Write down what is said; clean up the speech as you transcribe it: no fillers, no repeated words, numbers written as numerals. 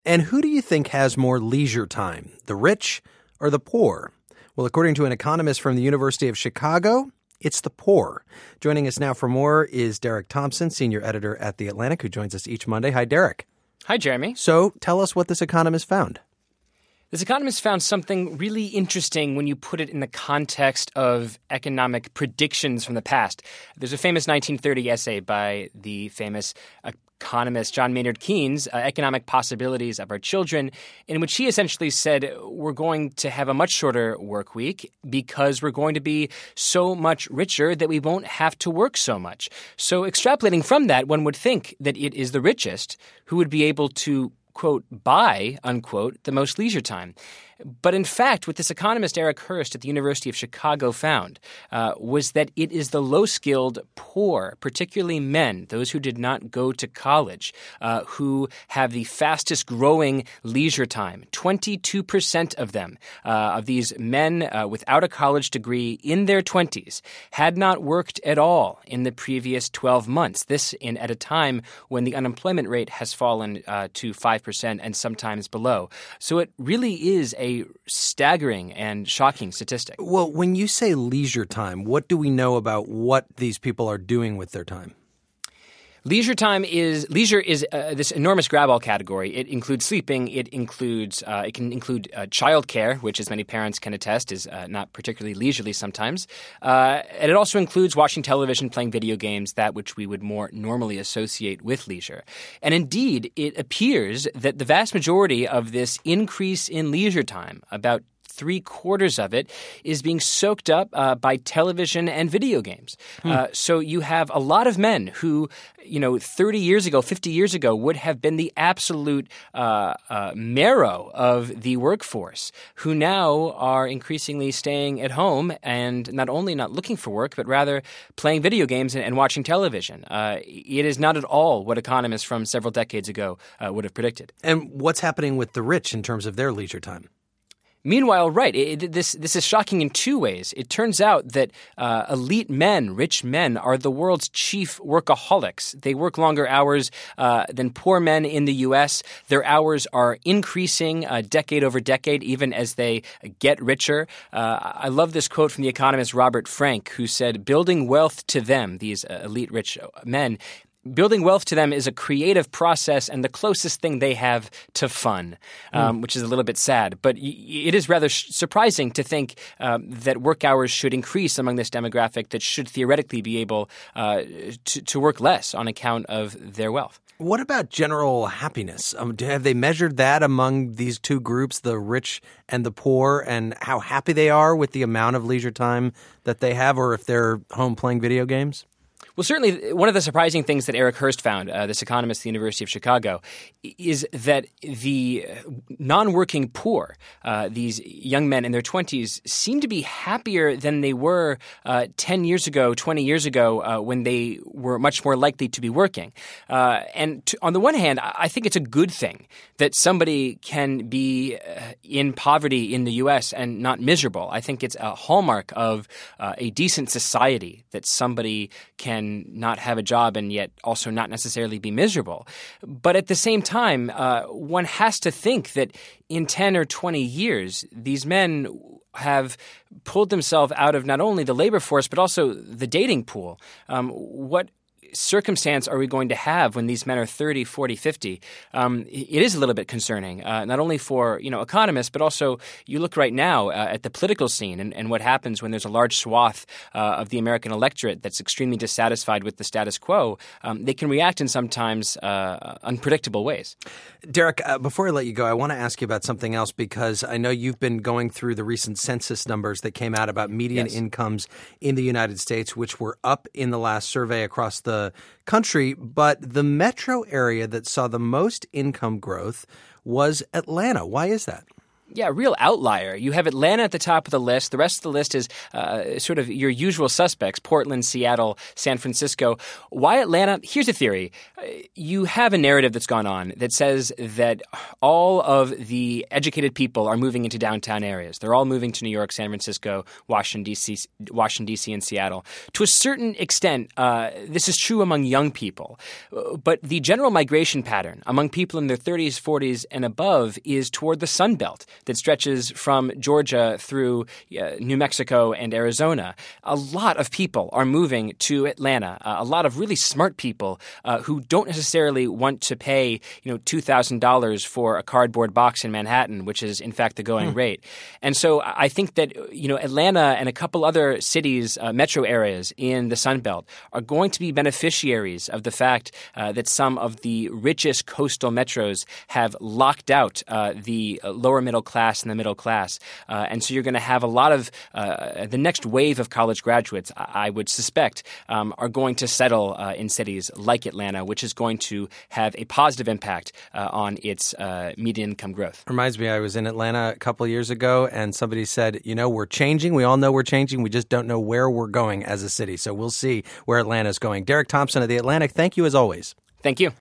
And who do you think has more leisure time, the rich or the poor? Well, according to an economist from the University of Chicago, it's the poor. Joining us now for more is Derek Thompson, senior editor at The Atlantic, who joins us each Monday. Hi, Derek. Hi, Jeremy. So tell us what this economist found. This economist found something really interesting when you put it in the context of economic predictions from the past. There's a famous 1930 essay by the famous economist John Maynard Keynes, Economic Possibilities of Our Children, in which he essentially said we're going to have a much shorter work week because we're going to be so much richer that we won't have to work so much. So extrapolating from that, one would think that it is the richest who would be able to, quote, buy, unquote, the most leisure time. But in fact, what this economist Eric Hurst at the University of Chicago found was that it is the low-skilled poor, particularly men, those who did not go to college, who have the fastest-growing leisure time. 22% of them, of these men without a college degree in their 20s, had not worked at all in the previous 12 months. This at a time when the unemployment rate has fallen to 5% and sometimes below. So it really is a staggering and shocking statistic. Well, when you say leisure time, what do we know about what these people are doing with their time? Leisure is this enormous grab-all category. It includes sleeping. It can include childcare, which, as many parents can attest, is not particularly leisurely sometimes. And it also includes watching television, playing video games, that which we would more normally associate with leisure. And indeed, it appears that the vast majority of this increase in leisure time, about 3/4 of it, is being soaked up by television and video games. So you have a lot of men who, 30 years ago, 50 years ago, would have been the absolute marrow of the workforce, who now are increasingly staying at home and not only not looking for work, but rather playing video games and watching television. It is not at all what economists from several decades ago would have predicted. And what's happening with the rich in terms of their leisure time? Meanwhile, right, this is shocking in two ways. It turns out that elite men, rich men, are the world's chief workaholics. They work longer hours than poor men in the U.S. Their hours are increasing decade over decade, even as they get richer. I love this quote from the economist Robert Frank, who said, "Building wealth to them," these elite rich men, building wealth to them is a creative process and the closest thing they have to fun, which is a little bit sad. But it is rather surprising to think that work hours should increase among this demographic that should theoretically be able to work less on account of their wealth. What about general happiness? Have they measured that among these two groups, the rich and the poor, and how happy they are with the amount of leisure time that they have, or if they're home playing video games? Well, certainly one of the surprising things that Eric Hurst found, this economist at the University of Chicago, is that the non-working poor, these young men in their 20s, seem to be happier than they were 10 years ago, 20 years ago, when they were much more likely to be working. On the one hand, I think it's a good thing that somebody can be in poverty in the U.S. and not miserable. I think it's a hallmark of a decent society that somebody can not have a job and yet also not necessarily be miserable. But at the same time, one has to think that in 10 or 20 years, these men have pulled themselves out of not only the labor force, but also the dating pool. What circumstance are we going to have when these men are 30, 40, 50? It is a little bit concerning, not only for economists, but also you look right now at the political scene and what happens when there's a large swath of the American electorate that's extremely dissatisfied with the status quo. They can react in sometimes unpredictable ways. Derek, before I let you go, I want to ask you about something else, because I know you've been going through the recent census numbers that came out about median incomes in the United States, which were up in the last survey across the country. But the metro area that saw the most income growth was Atlanta. Why is that? Yeah, a real outlier. You have Atlanta at the top of the list. The rest of the list is sort of your usual suspects: Portland, Seattle, San Francisco. Why Atlanta? Here's a theory. You have a narrative that's gone on that says that all of the educated people are moving into downtown areas. They're all moving to New York, San Francisco, Washington, D.C., and Seattle. To a certain extent, this is true among young people. But the general migration pattern among people in their 30s, 40s, and above is toward the Sun Belt that stretches from Georgia through New Mexico and Arizona. A lot of people are moving to Atlanta. A lot of really smart people who don't necessarily want to pay, $2,000 for a cardboard box in Manhattan, which is in fact the going rate. And so I think that Atlanta and a couple other cities, metro areas in the Sun Belt, are going to be beneficiaries of the fact that some of the richest coastal metros have locked out the lower middle class and the middle class. And so you're going to have a lot of the next wave of college graduates, I would suspect, are going to settle in cities like Atlanta, which is going to have a positive impact on its median income growth. Reminds me, I was in Atlanta a couple of years ago, and somebody said, we're changing. We all know we're changing. We just don't know where we're going as a city. So we'll see where Atlanta is going. Derek Thompson of The Atlantic, thank you as always. Thank you.